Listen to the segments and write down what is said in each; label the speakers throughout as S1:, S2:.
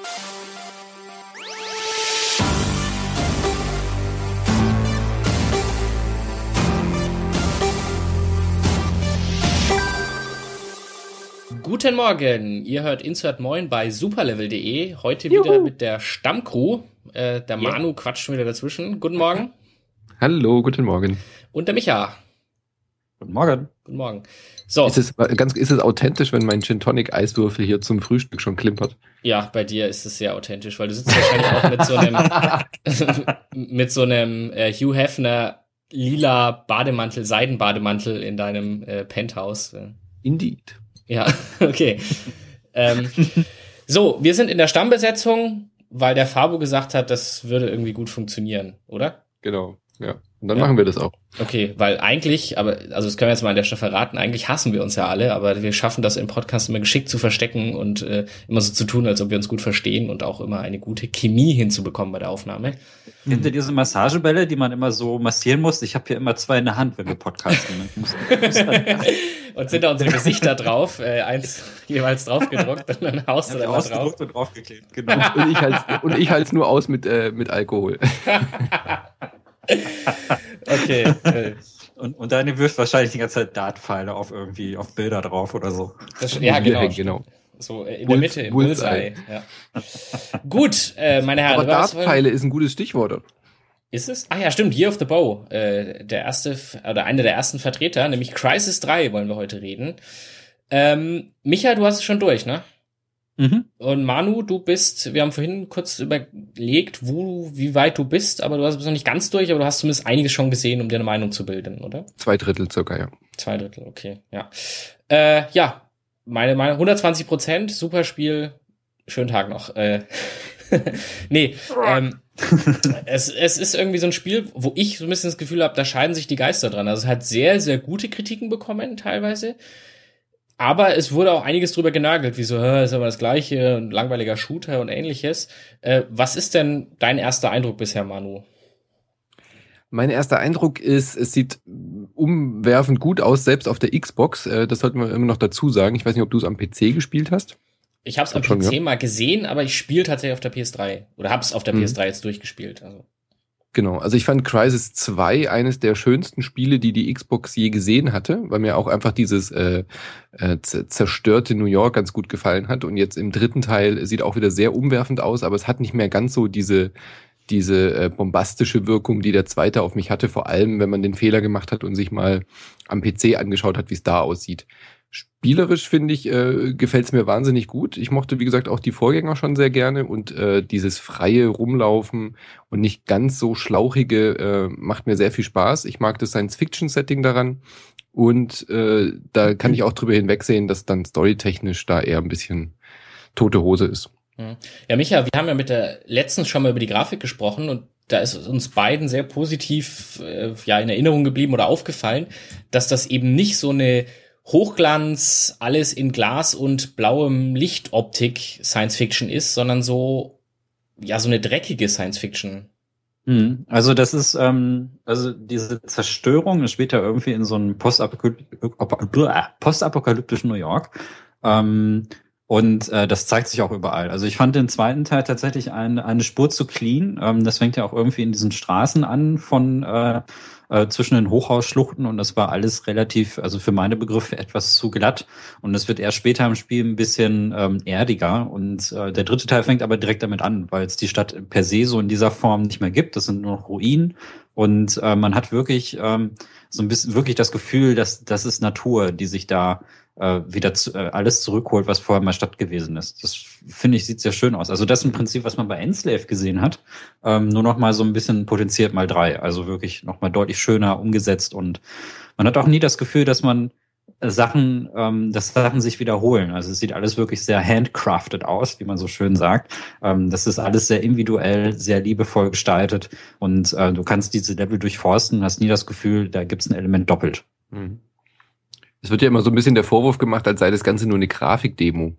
S1: Guten Morgen, ihr hört Insert Moin bei superlevel.de, heute wieder mit der Stammcrew. Der Manu quatscht schon wieder dazwischen. Guten Morgen.
S2: Hallo, guten Morgen.
S1: Und der Micha.
S3: Guten Morgen.
S1: Guten Morgen. So.
S2: Ist es authentisch, wenn mein Gin Tonic Eiswürfel hier zum Frühstück schon klimpert?
S1: Ja, bei dir ist es sehr authentisch, weil du sitzt wahrscheinlich auch mit so einem Hugh Hefner lila Bademantel, Seidenbademantel in deinem Penthouse.
S2: Indeed.
S1: Ja, okay. So, wir sind in der Stammbesetzung, weil der Fabo gesagt hat, das würde irgendwie gut funktionieren, oder?
S2: Genau, ja. Und dann machen wir das auch.
S1: Okay, weil eigentlich, also das können wir jetzt mal an der Stelle verraten, eigentlich hassen wir uns ja alle, aber wir schaffen das im Podcast immer geschickt zu verstecken und immer so zu tun, als ob wir uns gut verstehen und auch immer eine gute Chemie hinzubekommen bei der Aufnahme.
S3: Kennt ihr diese Massagebälle, die man immer so massieren muss? Ich habe hier immer 2 in der Hand, wenn wir podcasten.
S1: Und sind da unsere Gesichter drauf, eins jeweils draufgedruckt und dann haust du da mal drauf.
S3: Und draufgeklebt, genau.
S2: und ich halte es nur aus mit Alkohol.
S1: Okay.
S3: Und deine wirft wahrscheinlich die ganze Zeit Dartpfeile auf Bilder drauf oder so.
S1: Ja, genau. So in der Mitte, im Bullseye. Ja. Gut, meine Herren.
S2: Aber Dartpfeile ist ein gutes Stichwort. Oder?
S1: Ist es? Ach ja, stimmt, Year of the Bow. Der erste, oder einer der ersten Vertreter, nämlich Crysis 3 wollen wir heute reden. Micha, du hast es schon durch, ne?
S3: Mhm.
S1: Und Manu, wir haben vorhin kurz überlegt, wie weit du bist, aber du bist noch nicht ganz durch, aber du hast zumindest einiges schon gesehen, um dir eine Meinung zu bilden, oder?
S2: 2/3 circa, ja.
S1: 2/3, okay, ja. Ja, meine Meinung, 120%, super Spiel, schönen Tag noch. Nee, es ist irgendwie so ein Spiel, wo ich so ein bisschen das Gefühl habe, da scheiden sich die Geister dran. Also es hat sehr, sehr gute Kritiken bekommen, teilweise. Aber es wurde auch einiges drüber genagelt, wie so, ist aber das Gleiche, ein langweiliger Shooter und ähnliches. Was ist denn dein erster Eindruck bisher, Manu?
S2: Mein erster Eindruck ist, es sieht umwerfend gut aus, selbst auf der Xbox. Das sollten wir immer noch dazu sagen. Ich weiß nicht, ob du es am PC gespielt hast.
S1: Ich habe es am PC mal gesehen, aber ich spiele tatsächlich auf der PS3. Oder habe es auf der PS3 jetzt durchgespielt. Also.
S2: Genau, also ich fand Crysis 2 eines der schönsten Spiele, die Xbox je gesehen hatte, weil mir auch einfach dieses zerstörte New York ganz gut gefallen hat. Und jetzt im dritten Teil sieht auch wieder sehr umwerfend aus, aber es hat nicht mehr ganz so diese bombastische Wirkung, die der zweite auf mich hatte, vor allem wenn man den Fehler gemacht hat und sich mal am PC angeschaut hat, wie es da aussieht. Spielerisch, finde ich, gefällt es mir wahnsinnig gut. Ich mochte, wie gesagt, auch die Vorgänger schon sehr gerne und dieses freie Rumlaufen und nicht ganz so schlauchige macht mir sehr viel Spaß. Ich mag das Science-Fiction-Setting daran und da kann ich auch drüber hinwegsehen, dass dann storytechnisch da eher ein bisschen tote Hose ist.
S1: Ja, Micha, wir haben ja letztens schon mal über die Grafik gesprochen und da ist uns beiden sehr positiv in Erinnerung geblieben oder aufgefallen, dass das eben nicht so eine Hochglanz, alles in Glas und blauem Lichtoptik Science-Fiction ist, sondern so eine dreckige Science-Fiction.
S3: Also das ist, also diese Zerstörung ist später irgendwie in so einem postapokalyptischen New York. Und das zeigt sich auch überall. Also ich fand den zweiten Teil tatsächlich eine Spur zu clean. Das fängt ja auch irgendwie in diesen Straßen an von zwischen den Hochhausschluchten und das war alles relativ, also für meine Begriffe etwas zu glatt. Und es wird erst später im Spiel ein bisschen erdiger. Und der dritte Teil fängt aber direkt damit an, weil es die Stadt per se so in dieser Form nicht mehr gibt. Das sind nur noch Ruinen. Und man hat wirklich so ein bisschen wirklich das Gefühl, dass das ist Natur, die sich da wieder alles zurückholt, was vorher mal Stadt gewesen ist. Das finde ich, sieht sehr schön aus. Also das ist im Prinzip, was man bei Enslave gesehen hat, nur noch mal so ein bisschen potenziert mal 3. Also wirklich noch mal deutlich schöner umgesetzt und man hat auch nie das Gefühl, dass man dass Sachen sich wiederholen. Also es sieht alles wirklich sehr handcrafted aus, wie man so schön sagt. Das ist alles sehr individuell, sehr liebevoll gestaltet und du kannst diese Level durchforsten, hast nie das Gefühl, da gibt's ein Element doppelt.
S2: Mhm. Es wird ja immer so ein bisschen der Vorwurf gemacht, als sei das Ganze nur eine Grafikdemo.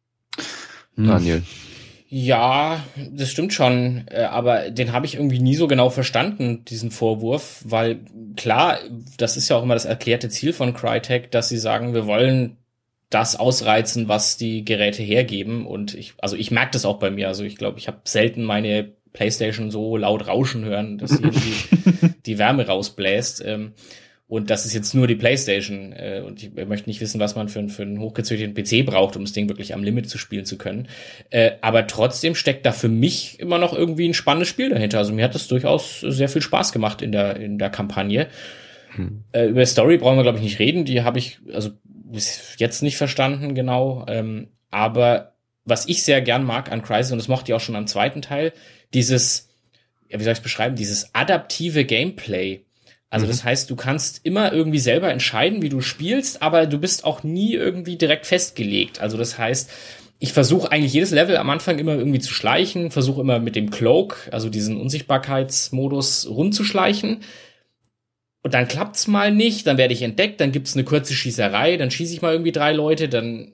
S2: Daniel.
S1: Ja, das stimmt schon, aber den habe ich irgendwie nie so genau verstanden, diesen Vorwurf, weil klar, das ist ja auch immer das erklärte Ziel von Crytek, dass sie sagen, wir wollen das ausreizen, was die Geräte hergeben. Und ich merke das auch bei mir. Also ich glaube, ich habe selten meine PlayStation so laut rauschen hören, dass sie die Wärme rausbläst. Und das ist jetzt nur die PlayStation. Und ich möchte nicht wissen, was man für einen hochgezüchteten PC braucht, um das Ding wirklich am Limit zu spielen zu können. Aber trotzdem steckt da für mich immer noch irgendwie ein spannendes Spiel dahinter. Also mir hat das durchaus sehr viel Spaß gemacht in der Kampagne. Über Story brauchen wir, glaube ich, nicht reden. Die habe ich also bis jetzt nicht verstanden, genau. Aber was ich sehr gern mag an Crysis, und das mochte ich auch schon am zweiten Teil, dieses, ja, wie soll ich es beschreiben, dieses adaptive Gameplay. Also das heißt, du kannst immer irgendwie selber entscheiden, wie du spielst, aber du bist auch nie irgendwie direkt festgelegt. Also das heißt, ich versuche eigentlich jedes Level am Anfang immer irgendwie zu schleichen, versuche immer mit dem Cloak, also diesen Unsichtbarkeitsmodus, rumzuschleichen. Und dann klappt's mal nicht, dann werde ich entdeckt, dann gibt's eine kurze Schießerei, dann schieße ich mal irgendwie 3 Leute, dann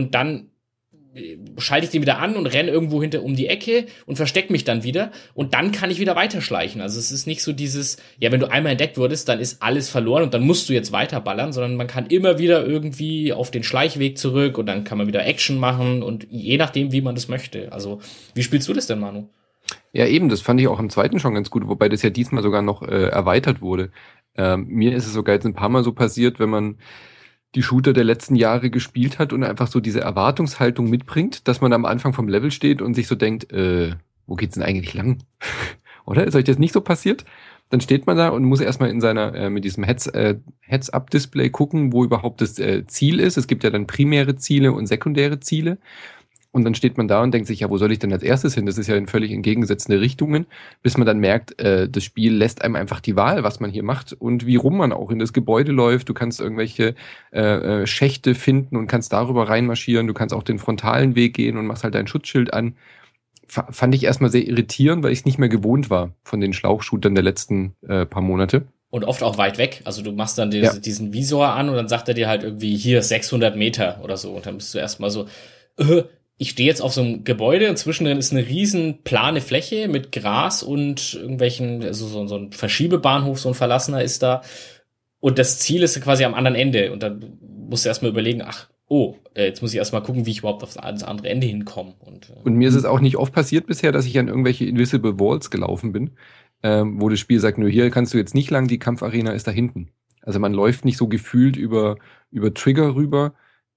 S1: schalte ich den wieder an und renne irgendwo um die Ecke und verstecke mich dann wieder und dann kann ich wieder weiterschleichen. Also es ist nicht so dieses, ja, wenn du einmal entdeckt wurdest, dann ist alles verloren und dann musst du jetzt weiterballern, sondern man kann immer wieder irgendwie auf den Schleichweg zurück und dann kann man wieder Action machen und je nachdem, wie man das möchte. Also wie spielst du das denn, Manu?
S2: Ja, eben, das fand ich auch im zweiten schon ganz gut, wobei das ja diesmal sogar noch erweitert wurde. Mir ist es sogar jetzt ein paar Mal so passiert, wenn man die Shooter der letzten Jahre gespielt hat und einfach so diese Erwartungshaltung mitbringt, dass man am Anfang vom Level steht und sich so denkt, wo geht's denn eigentlich lang? Oder? Ist euch das nicht so passiert? Dann steht man da und muss erstmal in seiner, mit diesem Heads-Up-Display gucken, wo überhaupt das Ziel ist. Es gibt ja dann primäre Ziele und sekundäre Ziele. Und dann steht man da und denkt sich, ja, wo soll ich denn als erstes hin? Das ist ja in völlig entgegengesetzte Richtungen, bis man dann merkt, das Spiel lässt einem einfach die Wahl, was man hier macht und wie rum man auch in das Gebäude läuft. Du kannst irgendwelche Schächte finden und kannst darüber reinmarschieren. Du kannst auch den frontalen Weg gehen und machst halt dein Schutzschild an. Fand ich erstmal sehr irritierend, weil ich es nicht mehr gewohnt war von den Schlauchshootern der letzten paar Monate.
S1: Und oft auch weit weg. Also du machst dann diesen Visor an und dann sagt er dir halt irgendwie hier 600 Meter oder so. Und dann bist du erstmal so, ich stehe jetzt auf so einem Gebäude und zwischendrin ist eine riesen plane Fläche mit Gras und irgendwelchen, also so ein Verschiebebahnhof, so ein verlassener ist da. Und das Ziel ist quasi am anderen Ende. Und dann musst du erstmal überlegen, jetzt muss ich erstmal gucken, wie ich überhaupt auf das andere Ende hinkomme.
S2: Und mir ist es auch nicht oft passiert bisher, dass ich an irgendwelche Invisible Walls gelaufen bin, wo das Spiel sagt, nur hier kannst du jetzt nicht lang, die Kampfarena ist da hinten. Also man läuft nicht so gefühlt über Trigger rüber,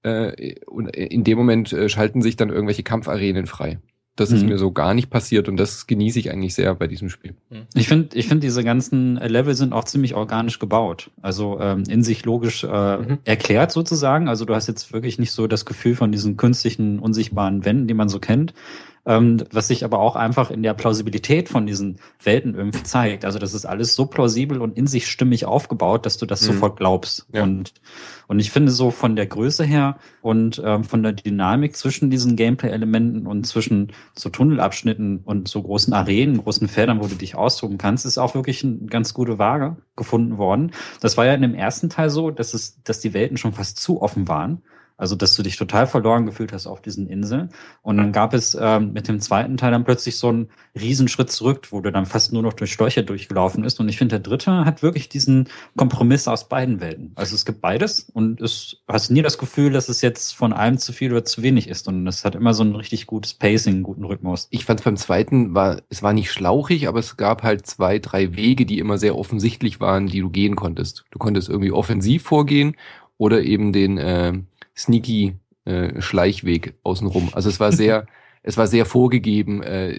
S2: und in dem Moment schalten sich dann irgendwelche Kampfarenen frei. Das ist mir so gar nicht passiert und das genieße ich eigentlich sehr bei diesem Spiel.
S3: Ich finde, diese ganzen Level sind auch ziemlich organisch gebaut. Also in sich logisch erklärt sozusagen. Also du hast jetzt wirklich nicht so das Gefühl von diesen künstlichen, unsichtbaren Wänden, die man so kennt. Was sich aber auch einfach in der Plausibilität von diesen Welten irgendwie zeigt. Also das ist alles so plausibel und in sich stimmig aufgebaut, dass du das sofort glaubst. Ja. Und ich finde so von der Größe her und von der Dynamik zwischen diesen Gameplay-Elementen und zwischen so Tunnelabschnitten und so großen Arenen, großen Feldern, wo du dich austoben kannst, ist auch wirklich eine ganz gute Waage gefunden worden. Das war ja in dem ersten Teil so, dass die Welten schon fast zu offen waren. Also, dass du dich total verloren gefühlt hast auf diesen Inseln. Und dann gab es mit dem zweiten Teil dann plötzlich so einen Riesenschritt zurück, wo du dann fast nur noch durch Schläuche durchgelaufen ist. Und ich finde, der dritte hat wirklich diesen Kompromiss aus beiden Welten. Also es gibt beides und hast nie das Gefühl, dass es jetzt von einem zu viel oder zu wenig ist. Und es hat immer so ein richtig gutes Pacing, einen guten Rhythmus.
S2: Ich fand es beim zweiten, es war nicht schlauchig, aber es gab halt 2, 3 Wege, die immer sehr offensichtlich waren, die du gehen konntest. Du konntest irgendwie offensiv vorgehen oder eben den sneaky Schleichweg außenrum. Also es war sehr vorgegeben.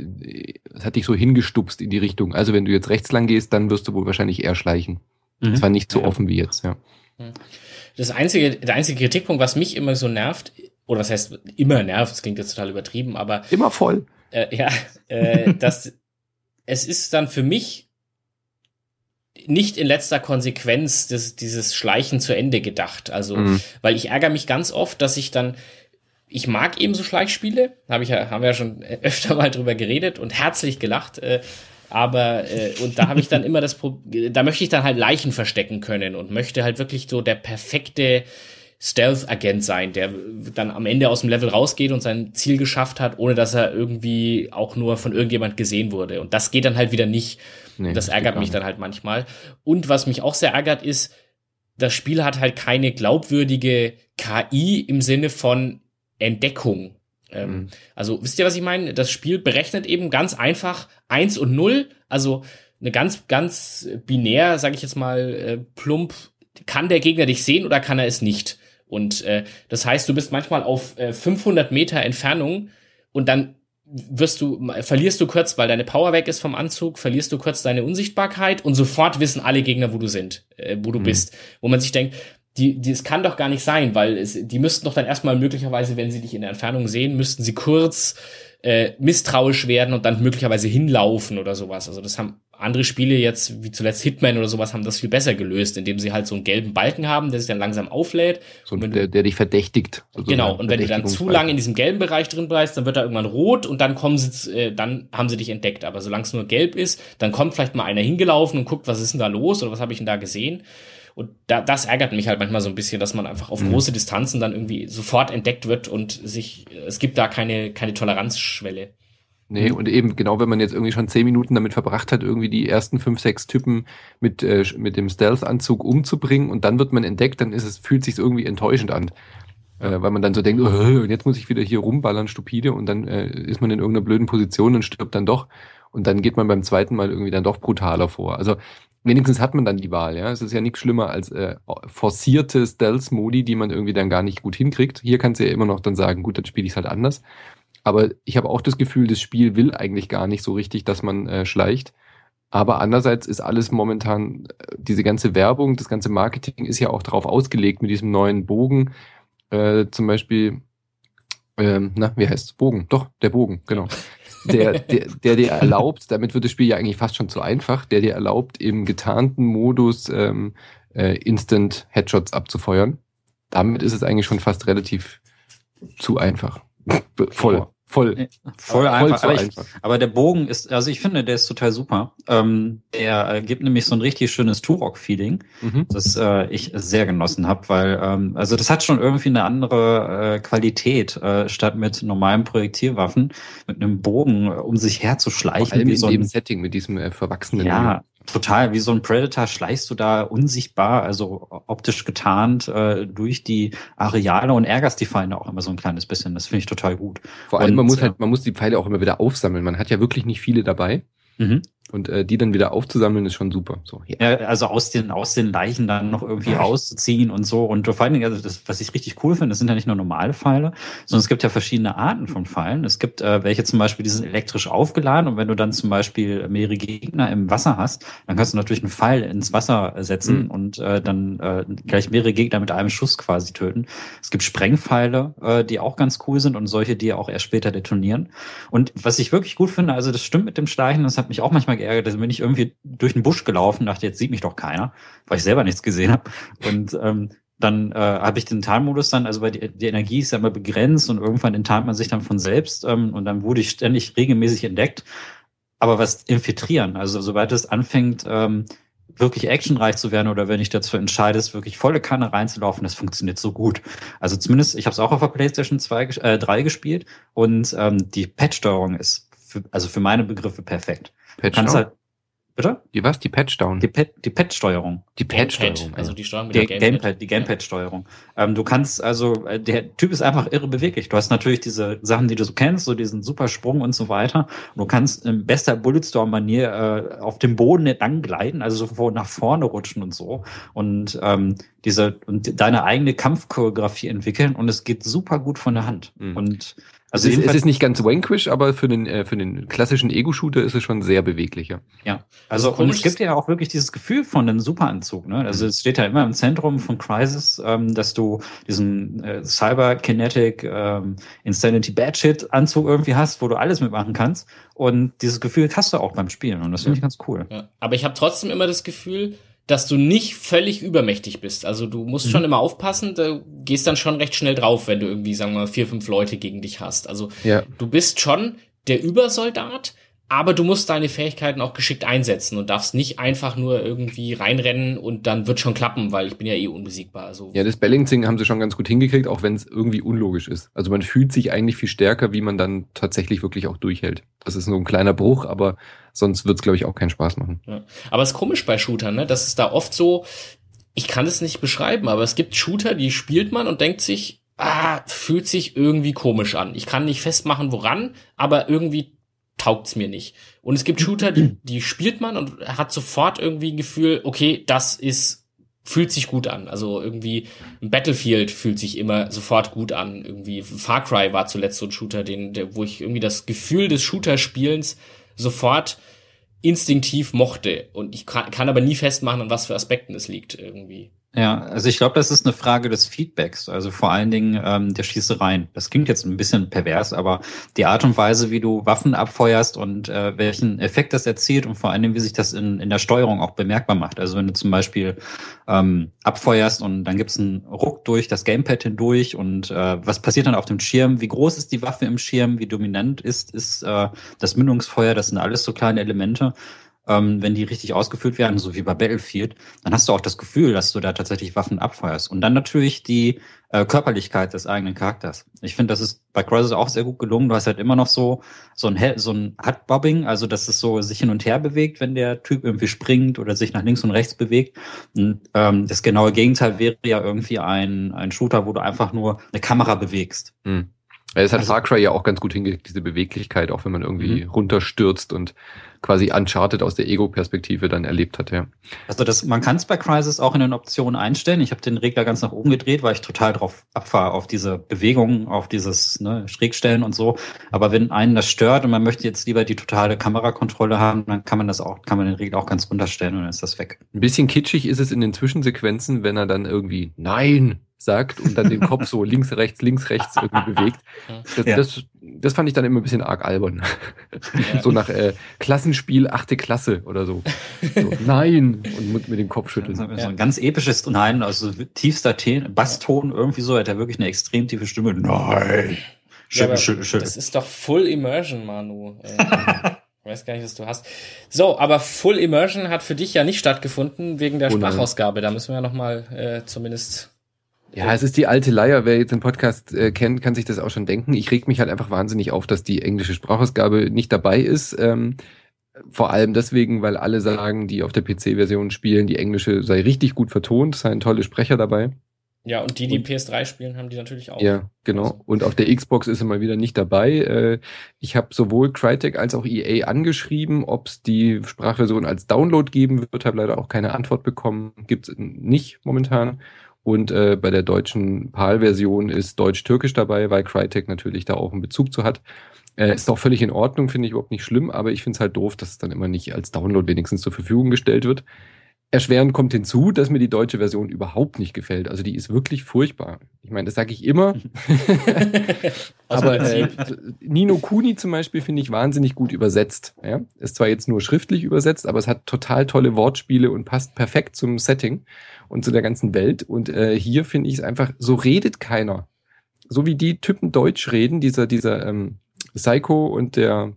S2: Es hat dich so hingestupst in die Richtung. Also wenn du jetzt rechts lang gehst, dann wirst du wohl wahrscheinlich eher schleichen. Es war nicht so offen wie jetzt, ja.
S1: Der einzige Kritikpunkt, was mich immer so nervt, oder was heißt immer nervt, das klingt jetzt total übertrieben, aber
S2: immer voll.
S1: Dass es ist dann für mich nicht in letzter Konsequenz dieses Schleichen zu Ende gedacht. Also, weil ich ärgere mich ganz oft, dass ich mag eben so Schleichspiele, haben wir ja schon öfter mal drüber geredet und herzlich gelacht, aber und da habe ich dann immer da möchte ich dann halt Leichen verstecken können und möchte halt wirklich so der perfekte Stealth-Agent sein, der dann am Ende aus dem Level rausgeht und sein Ziel geschafft hat, ohne dass er irgendwie auch nur von irgendjemand gesehen wurde. Und das geht dann halt wieder nicht. Nee, das ärgert mich dann halt manchmal. Und was mich auch sehr ärgert ist, das Spiel hat halt keine glaubwürdige KI im Sinne von Entdeckung. Also wisst ihr, was ich meine? Das Spiel berechnet eben ganz einfach 1 und 0, also eine ganz, ganz binär, sage ich jetzt mal, plump, kann der Gegner dich sehen oder kann er es nicht? Und das heißt, du bist manchmal auf 500 Meter Entfernung und dann verlierst du kurz, weil deine Power weg ist vom Anzug, verlierst du kurz deine Unsichtbarkeit und sofort wissen alle Gegner, wo du bist. Wo man sich denkt, es kann doch gar nicht sein, weil die müssten doch dann erstmal möglicherweise, wenn sie dich in der Entfernung sehen, müssten sie kurz misstrauisch werden und dann möglicherweise hinlaufen oder sowas. Also das haben andere Spiele jetzt, wie zuletzt Hitman oder sowas, haben das viel besser gelöst, indem sie halt so einen gelben Balken haben, der sich dann langsam auflädt.
S2: So, der dich verdächtigt.
S1: Also genau, und wenn du dann zu lange in diesem gelben Bereich drin bleibst, dann wird er irgendwann rot und dann dann haben sie dich entdeckt. Aber solange es nur gelb ist, dann kommt vielleicht mal einer hingelaufen und guckt, was ist denn da los oder was habe ich denn da gesehen? Und das ärgert mich halt manchmal so ein bisschen, dass man einfach auf große Distanzen dann irgendwie sofort entdeckt wird und es gibt da keine Toleranzschwelle.
S2: Nee, und eben, genau, wenn man jetzt irgendwie schon 10 Minuten damit verbracht hat, irgendwie die ersten 5, 6 Typen mit dem Stealth-Anzug umzubringen und dann wird man entdeckt, dann fühlt sich irgendwie enttäuschend an. Weil man dann so denkt, und jetzt muss ich wieder hier rumballern, stupide, und dann ist man in irgendeiner blöden Position und stirbt dann doch. Und dann geht man beim zweiten Mal irgendwie dann doch brutaler vor. Also wenigstens hat man dann die Wahl, ja. Es ist ja nichts schlimmer als forcierte Stealth-Modi, die man irgendwie dann gar nicht gut hinkriegt. Hier kannst du ja immer noch dann sagen, gut, dann spiele ich es halt anders. Aber ich habe auch das Gefühl, das Spiel will eigentlich gar nicht so richtig, dass man schleicht. Aber andererseits ist alles momentan, diese ganze Werbung, das ganze Marketing ist ja auch darauf ausgelegt mit diesem neuen Bogen. Zum Beispiel, wie heißt es? Bogen? Doch, der Bogen, genau. Der dir erlaubt, damit wird das Spiel ja eigentlich fast schon zu einfach, der dir erlaubt, im getarnten Modus Instant Headshots abzufeuern. Damit ist es eigentlich schon fast relativ zu einfach. Voll einfach.
S3: Aber der Bogen ist, also ich finde, der ist total super. Der gibt nämlich so ein richtig schönes Turok-Feeling, das ich sehr genossen habe, weil also das hat schon irgendwie eine andere Qualität, statt mit normalen Projektilwaffen, mit einem Bogen um sich herzuschleichen.
S2: Vor allem in dem Setting, mit diesem verwachsenen.
S3: Ja, total. Wie so ein Predator schleichst du da unsichtbar, also optisch getarnt durch die Areale und ärgerst die Feinde auch immer so ein kleines bisschen. Das finde ich total gut.
S2: Vor allem, man muss die Pfeile auch immer wieder aufsammeln. Man hat ja wirklich nicht viele dabei. Und die dann wieder aufzusammeln, ist schon super. So,
S3: ja, also aus den Leichen dann noch irgendwie rauszuziehen und so. Und vor allen Dingen, also das, was ich richtig cool finde, das sind ja nicht nur normale Pfeile, sondern es gibt ja verschiedene Arten von Pfeilen. Es gibt welche zum Beispiel, die sind elektrisch aufgeladen, und wenn du dann zum Beispiel mehrere Gegner im Wasser hast, dann kannst du natürlich einen Pfeil ins Wasser setzen und dann gleich mehrere Gegner mit einem Schuss quasi töten. Es gibt Sprengpfeile, die auch ganz cool sind, und solche, die auch erst später detonieren. Und was ich wirklich gut finde, also das stimmt mit dem Schleichen, das hat mich auch manchmal geärgert, da bin ich irgendwie durch den Busch gelaufen, dachte, jetzt sieht mich doch keiner, weil ich selber nichts gesehen habe. Und dann habe ich den Tarnmodus dann, also weil die Energie ist ja immer begrenzt und irgendwann enttarnt man sich dann von selbst, und dann wurde ich ständig regelmäßig entdeckt. Aber was infiltrieren, also sobald es anfängt, wirklich actionreich zu werden, oder wenn ich dazu entscheide, wirklich volle Kanne reinzulaufen, das funktioniert so gut. Also zumindest, ich habe es auch auf der PlayStation 3 gespielt, und die Patch-Steuerung ist für meine Begriffe perfekt.
S2: Patch-Down?
S3: Bitte?
S2: Die was? Die Patch-Down?
S3: Die Patch-Steuerung.
S2: Die Patch-Steuerung.
S1: Also die Steuerung mit der
S3: Gamepad. Die Gamepad-Steuerung. Du kannst, also der Typ ist einfach irre beweglich. Du hast natürlich diese Sachen, die du so kennst, so diesen super Sprung und so weiter. Und du kannst in bester Bulletstorm-Manier auf dem Boden entlang gleiten, also so nach vorne rutschen und so. Und deine eigene Kampfchoreografie entwickeln, und es geht super gut von der Hand. Und
S2: also es ist nicht ganz Vanquish, aber für den klassischen Ego-Shooter ist es schon sehr beweglicher.
S3: Ja, also und es gibt ja auch wirklich dieses Gefühl von einem Superanzug, ne? Also es steht ja immer im Zentrum von Crysis, dass du diesen Cyber-Kinetic Insanity Bad-Shit Anzug irgendwie hast, wo du alles mitmachen kannst, und dieses Gefühl hast du auch beim Spielen, und das finde ich ganz cool.
S1: Ja, aber ich habe trotzdem immer das Gefühl, dass du nicht völlig übermächtig bist. Also du musst schon immer aufpassen, du gehst dann schon recht schnell drauf, wenn du irgendwie, sagen wir mal, 4, 5 Leute gegen dich hast. Also du bist schon der Übersoldat, aber du musst deine Fähigkeiten auch geschickt einsetzen und darfst nicht einfach nur irgendwie reinrennen und dann wird schon klappen, weil ich bin ja eh unbesiegbar. Also
S2: ja, das Balancing haben sie schon ganz gut hingekriegt, auch wenn es irgendwie unlogisch ist. Also man fühlt sich eigentlich viel stärker, wie man dann tatsächlich wirklich auch durchhält. Das ist nur ein kleiner Bruch, aber sonst wird's, glaube ich, auch keinen Spaß machen.
S1: Ja. Aber es ist komisch bei Shootern, ne? Das ist da oft so, ich kann es nicht beschreiben, aber es gibt Shooter, die spielt man und denkt sich, fühlt sich irgendwie komisch an. Ich kann nicht festmachen, woran, aber irgendwie taugt's mir nicht. Und es gibt Shooter, die spielt man und hat sofort irgendwie ein Gefühl, okay, fühlt sich gut an. Also irgendwie ein Battlefield fühlt sich immer sofort gut an. Irgendwie Far Cry war zuletzt so ein Shooter, wo ich irgendwie das Gefühl des Shooter-Spielens sofort instinktiv mochte. Und ich kann aber nie festmachen, an was für Aspekten es liegt irgendwie.
S3: Ja, also ich glaube, das ist eine Frage des Feedbacks, also vor allen Dingen der Schießereien. Das klingt jetzt ein bisschen pervers, aber die Art und Weise, wie du Waffen abfeuerst und welchen Effekt das erzielt und vor allen Dingen, wie sich das in der Steuerung auch bemerkbar macht. Also wenn du zum Beispiel abfeuerst und dann gibt's einen Ruck durch das Gamepad hindurch und was passiert dann auf dem Schirm? Wie groß ist die Waffe im Schirm? Wie dominant ist das Mündungsfeuer? Das sind alles so kleine Elemente. Wenn die richtig ausgeführt werden, so wie bei Battlefield, dann hast du auch das Gefühl, dass du da tatsächlich Waffen abfeuerst. Und dann natürlich die Körperlichkeit des eigenen Charakters. Ich finde, das ist bei Crysis auch sehr gut gelungen. Du hast halt immer noch so ein Head-Bobbing, also dass es so sich hin und her bewegt, wenn der Typ irgendwie springt oder sich nach links und rechts bewegt. Und das genaue Gegenteil wäre ja irgendwie ein Shooter, wo du einfach nur eine Kamera bewegst.
S2: Hm. Es hat Far Cry ja auch ganz gut hingekriegt, diese Beweglichkeit, auch wenn man irgendwie runterstürzt und quasi Uncharted aus der Ego-Perspektive dann erlebt hat, ja.
S3: Also man kann es bei Crysis auch in den Optionen einstellen. Ich habe den Regler ganz nach oben gedreht, weil ich total drauf abfahre, auf diese Bewegung, auf dieses Schrägstellen und so. Aber wenn einen das stört und man möchte jetzt lieber die totale Kamerakontrolle haben, dann kann man den Regler auch ganz runterstellen und dann ist das weg.
S2: Ein bisschen kitschig ist es in den Zwischensequenzen, wenn er dann irgendwie Nein sagt und dann den Kopf so links, rechts irgendwie bewegt. Das fand ich dann immer ein bisschen arg albern. Ja. So nach Klassenspiel 8. Klasse oder so. Nein! Und mit dem Kopf schütteln.
S3: So ein ganz episches Nein, also tiefster Basston irgendwie so, hat er wirklich eine extrem tiefe Stimme. Nein!
S1: Schüttel. Das ist doch Full Immersion, Manu. Ich weiß gar nicht, was du hast. So, aber Full Immersion hat für dich ja nicht stattgefunden wegen der Sprachausgabe. Da müssen wir ja nochmal zumindest...
S2: Ja, es ist die alte Leier. Wer jetzt den Podcast kennt, kann sich das auch schon denken. Ich reg mich halt einfach wahnsinnig auf, dass die englische Sprachausgabe nicht dabei ist. Vor allem deswegen, weil alle sagen, die auf der PC-Version spielen, die englische sei richtig gut vertont, seien tolle Sprecher dabei.
S1: Ja, und die PS3 spielen, haben die natürlich auch.
S2: Ja, genau. Und auf der Xbox ist er mal wieder nicht dabei. Ich habe sowohl Crytek als auch EA angeschrieben, ob es die Sprachversion als Download geben wird. Habe leider auch keine Antwort bekommen. Gibt's nicht momentan. Und bei der deutschen PAL-Version ist Deutsch-Türkisch dabei, weil Crytek natürlich da auch einen Bezug zu hat. Ist auch völlig in Ordnung, finde ich überhaupt nicht schlimm, aber ich finde es halt doof, dass es dann immer nicht als Download wenigstens zur Verfügung gestellt wird. Erschwerend kommt hinzu, dass mir die deutsche Version überhaupt nicht gefällt. Also die ist wirklich furchtbar. Ich meine, das sage ich immer. Aber Ni no Kuni zum Beispiel finde ich wahnsinnig gut übersetzt. Ja? Ist zwar jetzt nur schriftlich übersetzt, aber es hat total tolle Wortspiele und passt perfekt zum Setting und zu der ganzen Welt. Und hier finde ich es einfach, so redet keiner. So wie die Typen Deutsch reden, dieser Psycho und der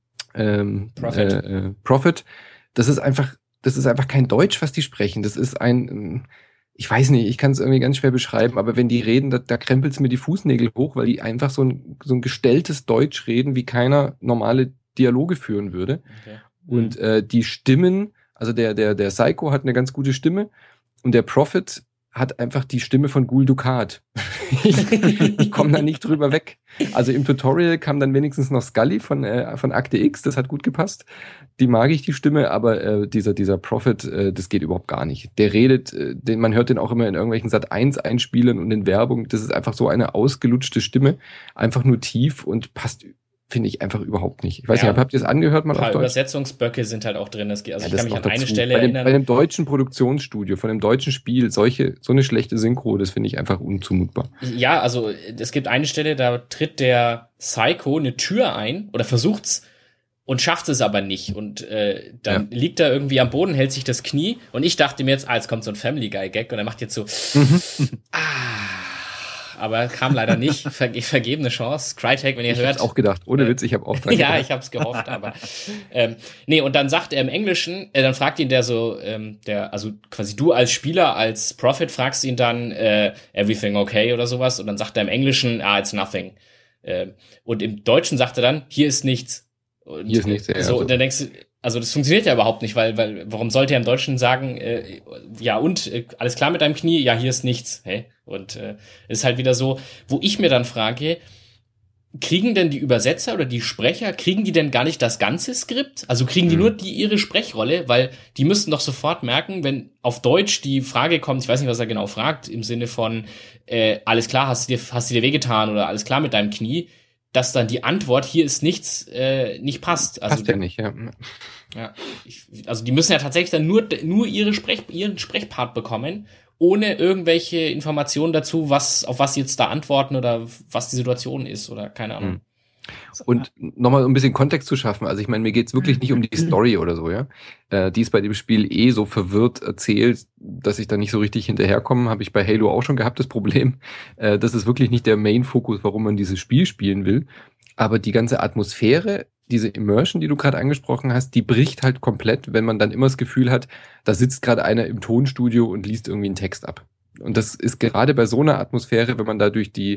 S2: Prophet, das ist einfach kein Deutsch, was die sprechen. Das ist ich weiß nicht, ich kann es irgendwie ganz schwer beschreiben, aber wenn die reden, da krempelt's mir die Fußnägel hoch, weil die einfach so ein gestelltes Deutsch reden, wie keiner normale Dialoge führen würde. Okay. Und die Stimmen, also der Psycho hat eine ganz gute Stimme und der Prophet hat einfach die Stimme von Gul Dukat. Ich komme da nicht drüber weg. Also im Tutorial kam dann wenigstens noch Scully von Akte X, das hat gut gepasst. Die mag ich, die Stimme, aber dieser Prophet, das geht überhaupt gar nicht. Der redet, man hört den auch immer in irgendwelchen Sat.1-Einspielern und in Werbung. Das ist einfach so eine ausgelutschte Stimme, einfach nur tief und passt, finde ich, einfach überhaupt nicht. Ich weiß nicht, habt ihr es angehört mal auf Deutsch?
S1: Übersetzungsböcke sind halt auch drin. Also ich kann mich an eine Stelle erinnern.
S2: Bei einem deutschen Produktionsstudio, von einem deutschen Spiel, so eine schlechte Synchro, das finde ich einfach unzumutbar.
S1: Ja, also es gibt eine Stelle, da tritt der Psycho eine Tür ein oder versucht's und schafft es aber nicht. Und dann liegt er irgendwie am Boden, hält sich das Knie und ich dachte mir jetzt, jetzt kommt so ein Family Guy Gag und er macht jetzt so aber kam leider nicht. Vergebene Chance. Crytek, wenn ihr hört.
S2: Ich hab's auch gedacht. Ohne Witz, ich habe auch dran gedacht.
S1: Ja, ich hab's gehofft, aber nee, und dann sagt er im Englischen, dann fragt ihn also quasi du als Spieler, als Prophet fragst ihn dann everything okay oder sowas und dann sagt er im Englischen, it's nothing. Und im Deutschen sagt er dann, hier ist nichts. Und
S2: hier ist nichts.
S1: so, und dann denkst du, also das funktioniert ja überhaupt nicht, weil warum sollte er im Deutschen sagen, alles klar mit deinem Knie? Ja, hier ist nichts. Hey? Und ist halt wieder so, wo ich mir dann frage, kriegen denn die Übersetzer oder die Sprecher, kriegen die denn gar nicht das ganze Skript? Also kriegen die nur ihre Sprechrolle? Weil die müssten doch sofort merken, wenn auf Deutsch die Frage kommt, ich weiß nicht, was er genau fragt, im Sinne von, alles klar, hast du dir wehgetan oder alles klar mit deinem Knie, dass dann die Antwort, hier ist nichts, nicht passt. Also
S2: passt ja nicht, ja.
S1: Ja, also die müssen ja tatsächlich dann nur ihren Sprechpart bekommen, ohne irgendwelche Informationen dazu, auf was sie jetzt da antworten oder was die Situation ist oder keine Ahnung.
S2: Und nochmal um ein bisschen Kontext zu schaffen, also ich meine, mir geht's wirklich nicht um die Story oder so, ja. Die ist bei dem Spiel so verwirrt erzählt, dass ich da nicht so richtig hinterherkomme, habe ich bei Halo auch schon gehabt, das Problem. Das ist wirklich nicht der Main-Fokus, warum man dieses Spiel spielen will. Aber die ganze Atmosphäre, diese Immersion, die du gerade angesprochen hast, die bricht halt komplett, wenn man dann immer das Gefühl hat, da sitzt gerade einer im Tonstudio und liest irgendwie einen Text ab. Und das ist gerade bei so einer Atmosphäre, wenn man da durch den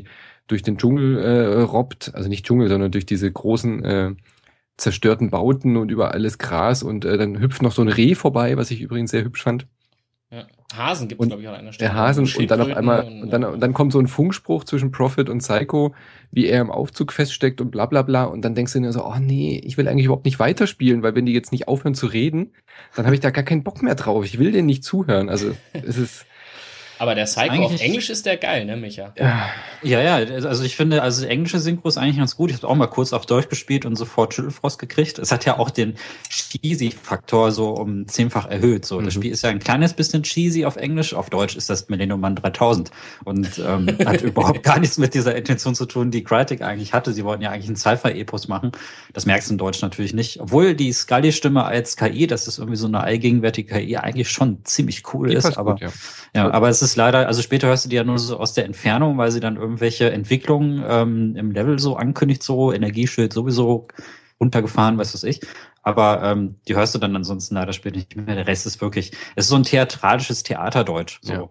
S2: Dschungel robbt, also nicht Dschungel, sondern durch diese großen zerstörten Bauten und überall ist Gras und dann hüpft noch so ein Reh vorbei, was ich übrigens sehr hübsch fand.
S1: Ja. Hasen gibt es, glaube ich, an einer Stelle.
S2: Der Hasen und dann auf einmal, und dann kommt so ein Funkspruch zwischen Prophet und Psycho, wie er im Aufzug feststeckt und bla bla bla. Und dann denkst du dir so, oh nee, ich will eigentlich überhaupt nicht weiterspielen, weil wenn die jetzt nicht aufhören zu reden, dann habe ich da gar keinen Bock mehr drauf. Ich will denen nicht zuhören. Also es ist.
S1: Aber der Psycho auf Englisch ist der geil, ne, Micha?
S3: Ja, also ich finde, also die englische Synchro ist eigentlich ganz gut. Ich habe auch mal kurz auf Deutsch gespielt und sofort Schüttelfrost gekriegt. Es hat ja auch den Cheesy-Faktor so um 10-fach erhöht. So, das Spiel ist ja ein kleines bisschen cheesy auf Englisch. Auf Deutsch ist das Millennium Man 3000 und hat überhaupt gar nichts mit dieser Intention zu tun, die Crytek eigentlich hatte. Sie wollten ja eigentlich einen Sci-Fi-Epos machen. Das merkst du in Deutsch natürlich nicht. Obwohl die Scully-Stimme als KI, das ist irgendwie so eine allgegenwärtige KI, eigentlich schon ziemlich cool ist. Aber gut, aber es ist leider, also später hörst du die ja nur so aus der Entfernung, weil sie dann irgendwelche Entwicklungen im Level so ankündigt, so Energieschild sowieso runtergefahren, was ich. Aber die hörst du dann ansonsten leider später nicht mehr. Der Rest ist wirklich, es ist so ein theatralisches Theaterdeutsch, so,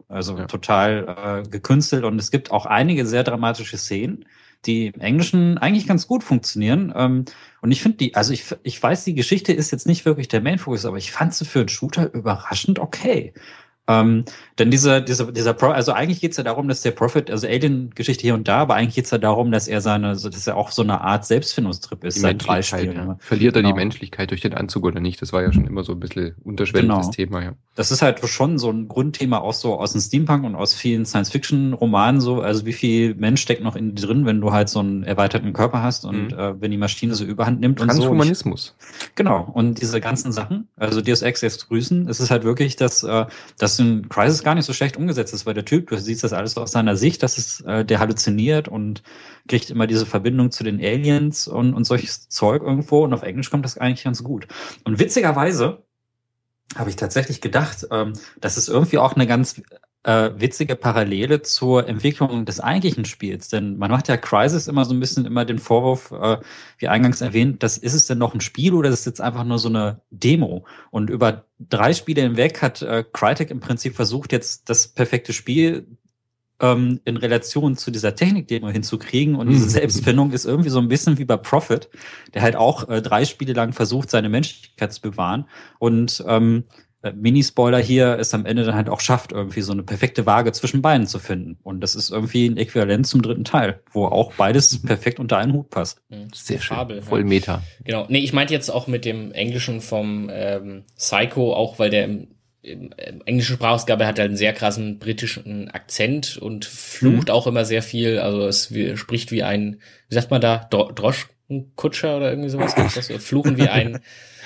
S3: total gekünstelt. Und es gibt auch einige sehr dramatische Szenen, die im Englischen eigentlich ganz gut funktionieren. Und ich finde ich weiß, die Geschichte ist jetzt nicht wirklich der Main-Focus, aber ich fand sie für einen Shooter überraschend okay. Denn also eigentlich geht's ja darum, dass der Prophet, also Alien-Geschichte hier und da, aber eigentlich geht's ja darum, dass er dass er auch so eine Art Selbstfindungstrip ist seit 3 Spielen.
S2: Ja. Verliert er die Menschlichkeit durch den Anzug oder nicht? Das war ja schon immer so ein bisschen unterschwelliges Thema, ja.
S3: Das ist halt schon so ein Grundthema auch so aus dem Steampunk und aus vielen Science-Fiction-Romanen so, also wie viel Mensch steckt noch in dir drin, wenn du halt so einen erweiterten Körper hast und wenn die Maschine so überhand nimmt und so.
S2: Transhumanismus.
S3: Genau. Und diese ganzen Sachen, also Deus Ex jetzt grüßen, es ist halt wirklich, dass in Crysis gar nicht so schlecht umgesetzt ist, weil der Typ, du siehst das alles aus seiner Sicht, das ist, der halluziniert und kriegt immer diese Verbindung zu den Aliens und solches Zeug irgendwo und auf Englisch kommt das eigentlich ganz gut. Und witzigerweise habe ich tatsächlich gedacht, das ist irgendwie auch eine ganz witzige Parallele zur Entwicklung des eigentlichen Spiels, denn man macht ja Crysis immer so ein bisschen den Vorwurf, wie eingangs erwähnt, ist es denn noch ein Spiel oder ist es jetzt einfach nur so eine Demo? Und über 3 Spiele hinweg hat Crytek im Prinzip versucht, jetzt das perfekte Spiel in Relation zu dieser Technik-Demo hinzukriegen und diese Selbstfindung ist irgendwie so ein bisschen wie bei Prophet, der halt auch 3 Spiele lang versucht, seine Menschlichkeit zu bewahren und Mini-Spoiler hier, es am Ende dann halt auch schafft, irgendwie so eine perfekte Waage zwischen beiden zu finden. Und das ist irgendwie ein Äquivalent zum 3. Teil, wo auch beides perfekt unter einen Hut passt.
S2: Sehr schön. Voll Meta.
S1: Genau. Nee, ich meinte jetzt auch mit dem Englischen vom Psycho, auch weil der im englischen Sprachausgabe hat er einen sehr krassen britischen Akzent und flucht auch immer sehr viel. Also es spricht wie ein, wie sagt man da, Droschkenkutscher oder irgendwie sowas. Fluchen wie ein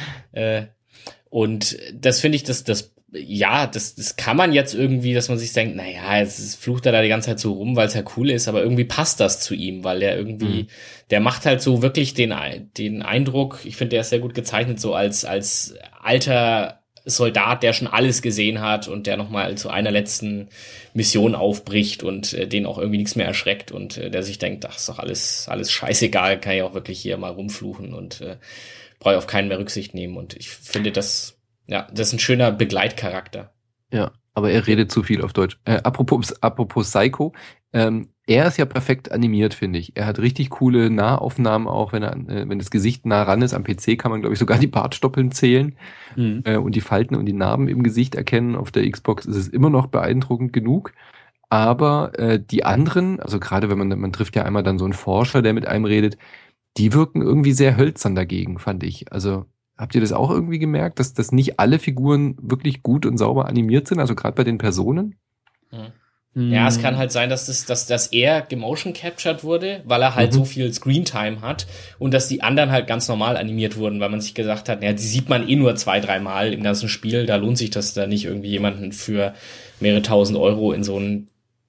S1: und das finde ich, das kann man jetzt irgendwie, dass man sich denkt, naja, jetzt flucht er da die ganze Zeit so rum, weil es ja cool ist, aber irgendwie passt das zu ihm, weil der irgendwie, der macht halt so wirklich den Eindruck, ich finde, der ist sehr gut gezeichnet, so als alter Soldat, der schon alles gesehen hat und der nochmal zu einer letzten Mission aufbricht und den auch irgendwie nichts mehr erschreckt und der sich denkt, ach, ist doch alles scheißegal, kann ich auch wirklich hier mal rumfluchen und brauche ich auf keinen mehr Rücksicht nehmen. Und ich finde, das ist ein schöner Begleitcharakter.
S2: Ja, aber er redet zu viel auf Deutsch. Apropos Psycho, er er ist ja perfekt animiert, finde ich. Er hat richtig coole Nahaufnahmen auch, wenn das Gesicht nah ran ist. Am PC kann man, glaube ich, sogar die Bartstoppeln zählen und die Falten und die Narben im Gesicht erkennen. Auf der Xbox ist es immer noch beeindruckend genug. Aber die anderen, also gerade wenn man trifft ja einmal dann so einen Forscher, der mit einem redet, die wirken irgendwie sehr hölzern dagegen, fand ich. Also habt ihr das auch irgendwie gemerkt, dass nicht alle Figuren wirklich gut und sauber animiert sind, also gerade bei den Personen?
S1: Ja, es kann halt sein, dass er gemotion captured wurde, weil er halt so viel Screentime hat und dass die anderen halt ganz normal animiert wurden, weil man sich gesagt hat, ja, die sieht man eh nur 2-3 Mal im ganzen Spiel, da lohnt sich das da nicht irgendwie jemanden für mehrere tausend Euro in so einen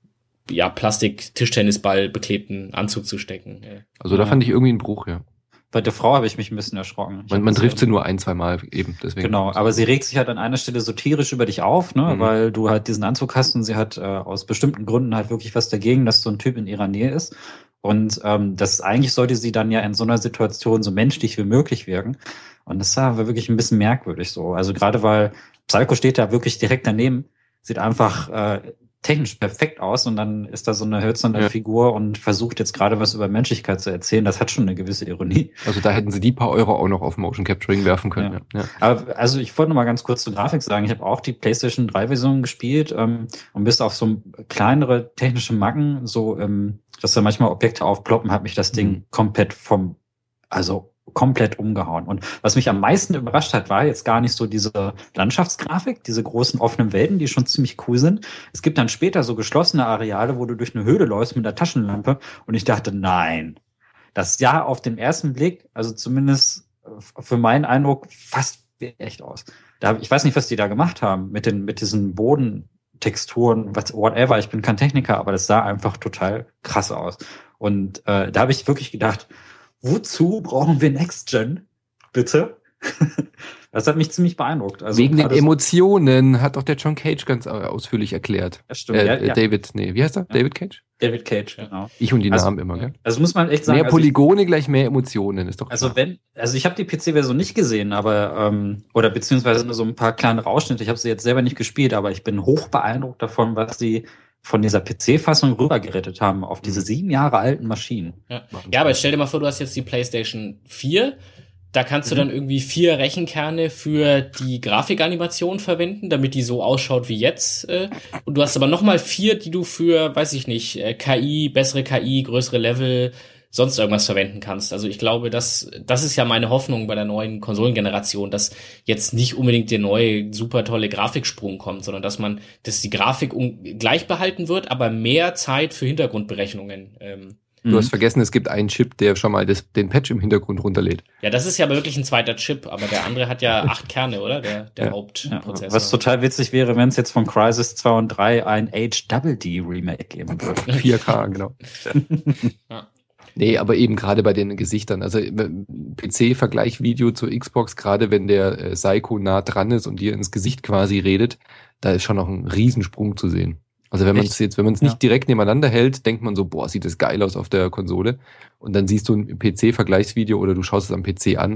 S1: Plastik-Tischtennisball beklebten Anzug zu stecken.
S2: Also da fand ich irgendwie einen Bruch, ja.
S3: Bei der Frau habe ich mich ein bisschen erschrocken.
S2: Man trifft sie nur 1-2 Mal eben, deswegen.
S3: Genau, aber sie regt sich halt an einer Stelle so tierisch über dich auf, ne, weil du halt diesen Anzug hast und sie hat aus bestimmten Gründen halt wirklich was dagegen, dass so ein Typ in ihrer Nähe ist. Und eigentlich sollte sie dann ja in so einer Situation so menschlich wie möglich wirken. Und das war wirklich ein bisschen merkwürdig so. Also gerade weil Psycho steht da wirklich direkt daneben, sieht einfach technisch perfekt aus und dann ist da so eine hölzerne Figur und versucht jetzt gerade was über Menschlichkeit zu erzählen. Das hat schon eine gewisse Ironie.
S2: Also da hätten sie die paar Euro auch noch auf Motion Capturing werfen können. Ja.
S3: Aber also ich wollte noch mal ganz kurz zur Grafik sagen. Ich habe auch die PlayStation 3 Version gespielt und bis auf so kleinere technische Macken, so dass da manchmal Objekte aufploppen, hat mich das Ding komplett komplett umgehauen. Und was mich am meisten überrascht hat, war jetzt gar nicht so diese Landschaftsgrafik, diese großen offenen Welten, die schon ziemlich cool sind. Es gibt dann später so geschlossene Areale, wo du durch eine Höhle läufst mit der Taschenlampe und ich dachte, nein, das sah auf den ersten Blick, also zumindest für meinen Eindruck, fast echt aus. Ich weiß nicht, was die da gemacht haben mit diesen Bodentexturen, whatever, ich bin kein Techniker, aber das sah einfach total krass aus. Und da habe ich wirklich gedacht, wozu brauchen wir Next Gen? Bitte? Das hat mich ziemlich beeindruckt. Also
S2: wegen den Emotionen, hat doch der John Cage ganz ausführlich erklärt.
S3: Das stimmt,
S2: wie heißt er? David Cage?
S3: David Cage, genau.
S2: Ich und die Namen immer, gell?
S3: Also muss man echt sagen.
S2: Mehr Polygone gleich mehr Emotionen, ist doch klar.
S3: Also ich habe die PC-Version nicht gesehen, aber oder beziehungsweise nur so ein paar kleine Ausschnitte. Ich habe sie jetzt selber nicht gespielt, aber ich bin hoch beeindruckt davon, was sie von dieser PC-Fassung rübergerettet haben auf diese 7 Jahre alten Maschinen.
S1: Ja, aber stell dir mal vor, du hast jetzt die PlayStation 4, da kannst du dann irgendwie 4 Rechenkerne für die Grafikanimation verwenden, damit die so ausschaut wie jetzt. Und du hast aber nochmal 4, die du für, weiß ich nicht, KI, bessere KI, größere Level, sonst irgendwas verwenden kannst. Also ich glaube, das ist ja meine Hoffnung bei der neuen Konsolengeneration, dass jetzt nicht unbedingt der neue, super tolle Grafiksprung kommt, sondern dass die Grafik gleich behalten wird, aber mehr Zeit für Hintergrundberechnungen.
S2: Du hast vergessen, es gibt einen Chip, der schon mal den Patch im Hintergrund runterlädt.
S1: Ja, das ist ja wirklich ein zweiter Chip, aber der andere hat ja 8 Kerne, oder? Der Hauptprozessor.
S3: Was total witzig wäre, wenn es jetzt von Crysis 2 und 3 ein HD-Remake geben würde.
S2: 4K, genau.
S1: Ja.
S2: Nee, aber eben gerade bei den Gesichtern. Also PC-Vergleich-Video zur Xbox, gerade wenn der Psycho nah dran ist und dir ins Gesicht quasi redet, da ist schon noch ein Riesensprung zu sehen. Also wenn man es nicht direkt nebeneinander hält, denkt man so, boah, sieht das geil aus auf der Konsole. Und dann siehst du ein PC-Vergleichsvideo oder du schaust es am PC an,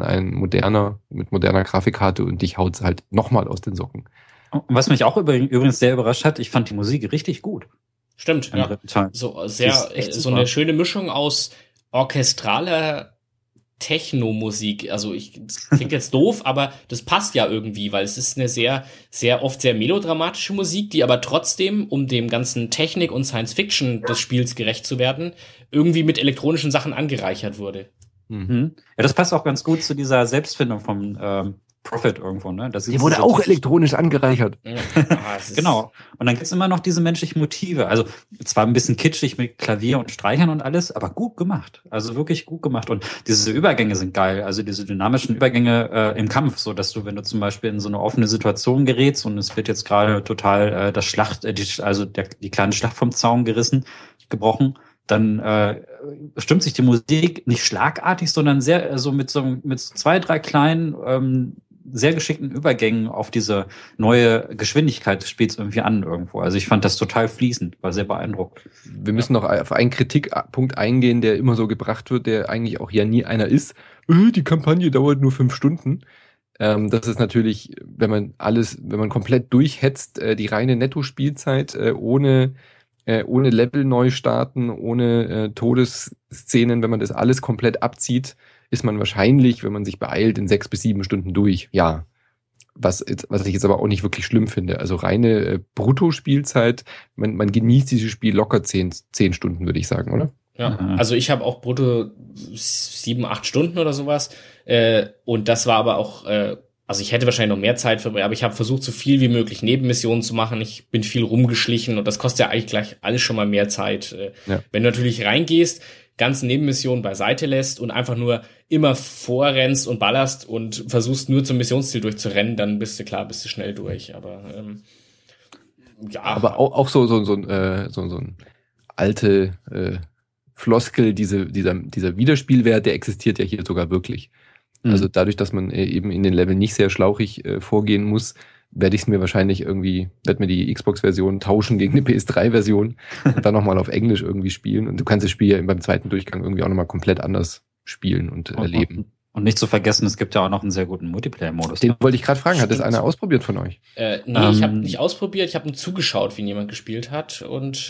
S2: mit moderner Grafikkarte und dich haut's halt nochmal aus den Socken.
S3: Und was mich auch übrigens sehr überrascht hat, ich fand die Musik richtig gut.
S1: Stimmt, ja. So eine schöne Mischung aus orchestraler Techno-Musik, also das klingt jetzt doof, aber das passt ja irgendwie, weil es ist eine sehr, sehr oft sehr melodramatische Musik, die aber trotzdem, um dem ganzen Technik und Science-Fiction des Spiels gerecht zu werden, irgendwie mit elektronischen Sachen angereichert wurde.
S3: Ja, das passt auch ganz gut zu dieser Selbstfindung vom Prophet irgendwo, ne?
S2: Die wurde auch elektronisch angereichert.
S3: Genau. Und dann gibt's immer noch diese menschlichen Motive. Also zwar ein bisschen kitschig mit Klavier und Streichern und alles, aber gut gemacht. Also wirklich gut gemacht. Und diese Übergänge sind geil. Also diese dynamischen Übergänge im Kampf, so dass du, wenn du zum Beispiel in so eine offene Situation gerätst und es wird jetzt gerade total die kleine Schlacht vom Zaun gebrochen, dann stimmt sich die Musik nicht schlagartig, sondern sehr mit 2, 3 kleinen sehr geschickten Übergängen auf diese neue Geschwindigkeit des Spiels irgendwie an irgendwo. Also ich fand das total fließend, war sehr beeindruckt.
S2: Wir müssen noch auf einen Kritikpunkt eingehen, der immer so gebracht wird, der eigentlich auch ja nie einer ist. Die Kampagne dauert nur 5 Stunden. Das ist natürlich, wenn man komplett durchhetzt, die reine Netto-Spielzeit ohne ohne Level neu starten, ohne Todesszenen, wenn man das alles komplett abzieht, ist man wahrscheinlich, wenn man sich beeilt, in 6 bis 7 Stunden durch. Ja. Was ich jetzt aber auch nicht wirklich schlimm finde. Also reine Brutto-Spielzeit, man genießt dieses Spiel locker 10 Stunden, würde ich sagen, oder?
S1: Ja, also ich habe auch brutto 7, 8 Stunden oder sowas. Und das war aber auch, also ich hätte wahrscheinlich noch mehr Zeit für, aber ich habe versucht, so viel wie möglich Nebenmissionen zu machen. Ich bin viel rumgeschlichen und das kostet ja eigentlich gleich alles schon mal mehr Zeit.
S2: Ja.
S1: Wenn du natürlich reingehst, ganzen Nebenmissionen beiseite lässt und einfach nur immer vorrennst und ballerst und versuchst nur zum Missionsziel durchzurennen, dann bist du schnell durch. Aber ja.
S2: Aber auch so ein alte Floskel, dieser Wiederspielwert, der existiert ja hier sogar wirklich. Also dadurch, dass man eben in den Leveln nicht sehr schlauchig vorgehen muss, werde mir die Xbox-Version tauschen gegen eine PS3-Version und dann nochmal auf Englisch irgendwie spielen. Und du kannst das Spiel ja beim zweiten Durchgang irgendwie auch nochmal komplett anders spielen und erleben.
S3: Und nicht zu vergessen, es gibt ja auch noch einen sehr guten Multiplayer-Modus.
S2: Den wollte ich gerade fragen, hat das einer ausprobiert von euch?
S1: Nee, ich habe nicht ausprobiert, ich habe nur zugeschaut, wie jemand gespielt hat und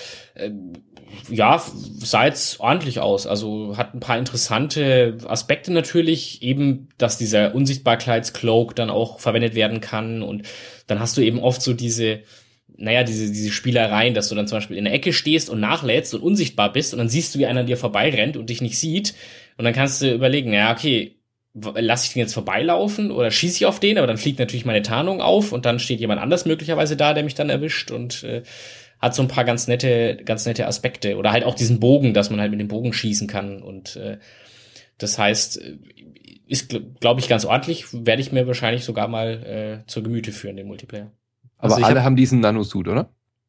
S1: ja, sah jetzt ordentlich aus. Also hat ein paar interessante Aspekte natürlich, eben, dass dieser Unsichtbarkeitscloak dann auch verwendet werden kann und dann hast du eben oft so diese Spielereien, dass du dann zum Beispiel in der Ecke stehst und nachlädst und unsichtbar bist und dann siehst du, wie einer an dir vorbeirennt und dich nicht sieht und dann kannst du überlegen, okay, lasse ich den jetzt vorbeilaufen oder schieße ich auf den, aber dann fliegt natürlich meine Tarnung auf und dann steht jemand anders möglicherweise da, der mich dann erwischt und hat so ein paar ganz nette Aspekte oder halt auch diesen Bogen, dass man halt mit dem Bogen schießen kann und das heißt, ist, glaube ich, ganz ordentlich, werde ich mir wahrscheinlich sogar mal zur Gemüte führen, den Multiplayer.
S2: Aber alle haben diesen Nanosuit, oder?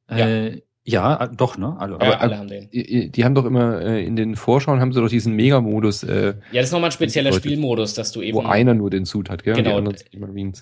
S3: Ja, doch, ne?
S2: Aber
S1: alle haben den.
S2: Die haben doch immer in den Vorschauen haben sie doch diesen Mega-Modus.
S1: Ja, das ist nochmal ein spezieller Spielmodus, dass du eben.
S2: Wo einer nur den Suit hat, gell?
S1: Genau.
S2: Und die anderen Marines,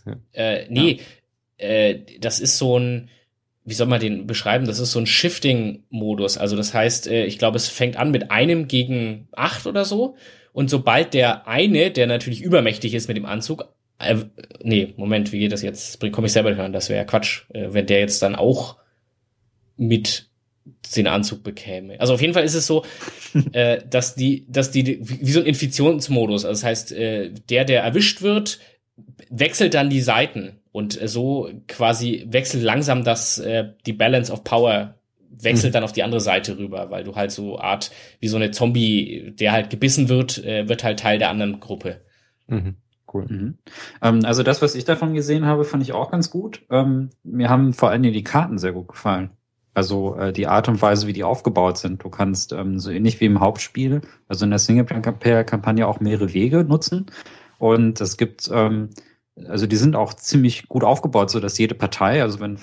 S1: das ist so ein, wie soll man den beschreiben? Das ist so ein Shifting-Modus. Also das heißt, ich glaube, es fängt an mit 1 gegen 8 oder so. Und sobald der eine, der natürlich übermächtig ist mit dem Anzug, Moment, wie geht das jetzt? Komme ich selber hören, das wäre Quatsch, wenn der jetzt dann auch mit den Anzug bekäme. Also auf jeden Fall ist es so, dass die wie so ein Infektionsmodus, also das heißt, der erwischt wird, wechselt dann die Seiten und so quasi wechselt langsam die Balance of Power wechselt dann auf die andere Seite rüber, weil du halt so Art wie so eine Zombie, der halt gebissen wird halt Teil der anderen Gruppe.
S2: Mhm. Cool.
S3: Also das, was ich davon gesehen habe, fand ich auch ganz gut. Mir haben vor allen Dingen die Karten sehr gut gefallen. Also die Art und Weise, wie die aufgebaut sind. Du kannst so ähnlich wie im Hauptspiel, also in der Singleplayer-Kampagne auch mehrere Wege nutzen. Und es gibt, also die sind auch ziemlich gut aufgebaut, so dass jede Partei, also wenn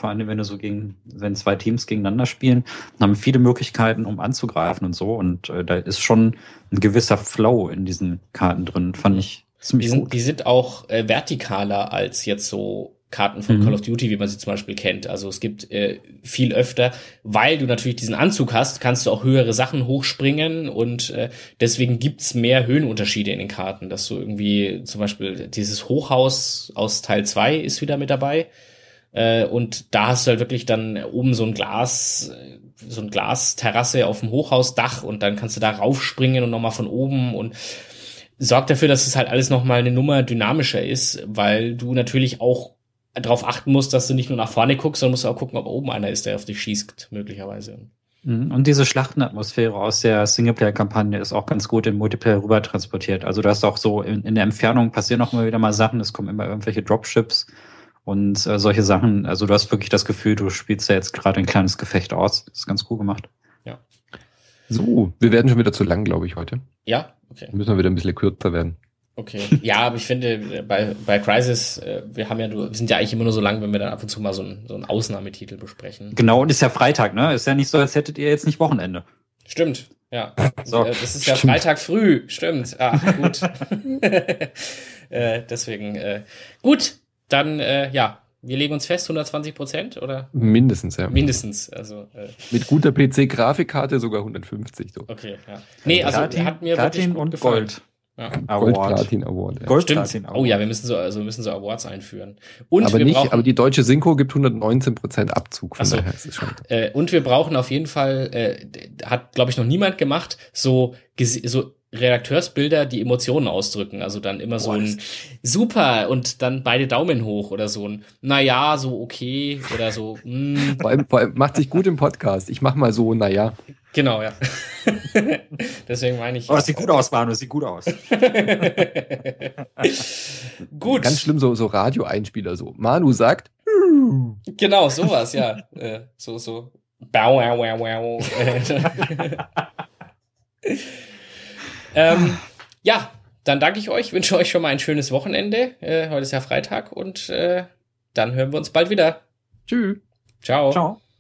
S3: 2 Teams gegeneinander spielen, haben viele Möglichkeiten, um anzugreifen und so. Und da ist schon ein gewisser Flow in diesen Karten drin, fand ich ziemlich gut.
S1: Die sind auch vertikaler als jetzt so Karten von Call of Duty, wie man sie zum Beispiel kennt. Also es gibt viel öfter, weil du natürlich diesen Anzug hast, kannst du auch höhere Sachen hochspringen und deswegen gibt's mehr Höhenunterschiede in den Karten, dass du irgendwie zum Beispiel dieses Hochhaus aus Teil 2 ist wieder mit dabei und da hast du halt wirklich dann oben so ein Glasterrasse auf dem Hochhausdach und dann kannst du da raufspringen und nochmal von oben und sorgt dafür, dass es halt alles nochmal eine Nummer dynamischer ist, weil du natürlich auch darauf achten musst, dass du nicht nur nach vorne guckst, sondern musst auch gucken, ob oben einer ist, der auf dich schießt, möglicherweise.
S3: Und diese Schlachtenatmosphäre aus der Singleplayer-Kampagne ist auch ganz gut im Multiplayer rüber transportiert. Also du hast auch so in der Entfernung passieren auch immer wieder mal Sachen, es kommen immer irgendwelche Dropships und solche Sachen. Also du hast wirklich das Gefühl, du spielst ja jetzt gerade ein kleines Gefecht aus. Das ist ganz cool gemacht.
S1: Ja.
S2: So, wir werden schon wieder zu lang, glaube ich, heute.
S1: Ja, okay.
S2: Müssen wir wieder ein bisschen kürzer werden.
S1: Okay. Ja, aber ich finde, bei Crysis, wir sind ja eigentlich immer nur so lang, wenn wir dann ab und zu mal so einen Ausnahmetitel besprechen.
S3: Genau, und ist ja Freitag, ne? Ist ja nicht so, als hättet ihr jetzt nicht Wochenende.
S1: Stimmt, ja.
S3: So.
S1: Das ist ja Freitag früh, stimmt. Gut. Deswegen, gut, dann, wir legen uns fest, 120%, oder?
S2: Mindestens, ja.
S1: Mindestens, also.
S2: Mit guter PC-Grafikkarte sogar 150. So.
S1: Okay, ja. Nee, also hat mir wirklich gut gefallen. Gold.
S3: Award.
S2: Gold-Platin Award. Ja.
S3: Gold-Platin Award.
S1: Oh ja, wir müssen so Awards einführen. Und
S2: aber
S1: wir brauchen,
S2: aber die deutsche Synchro gibt 119% Abzug. Von
S1: Ach so.
S2: daher ist es schon.
S1: Und wir brauchen auf jeden Fall, hat, glaube ich, noch niemand gemacht, so Redakteursbilder, die Emotionen ausdrücken. Also dann immer so ein super und dann beide Daumen hoch oder so ein naja, so okay oder so.
S2: Vor allem macht sich gut im Podcast. Ich mach mal so, naja.
S1: Genau, ja. Deswegen meine ich.
S3: Oh, das sieht gut aus, Manu, das sieht gut aus.
S1: Gut.
S2: Ganz schlimm, so Radioeinspieler so. Manu sagt.
S1: Genau, sowas, ja. So. Bau, wow, wow, wow. Ja, dann danke ich euch, wünsche euch schon mal ein schönes Wochenende. Heute ist ja Freitag und dann hören wir uns bald wieder.
S2: Tschüss.
S1: Ciao.
S3: Ciao.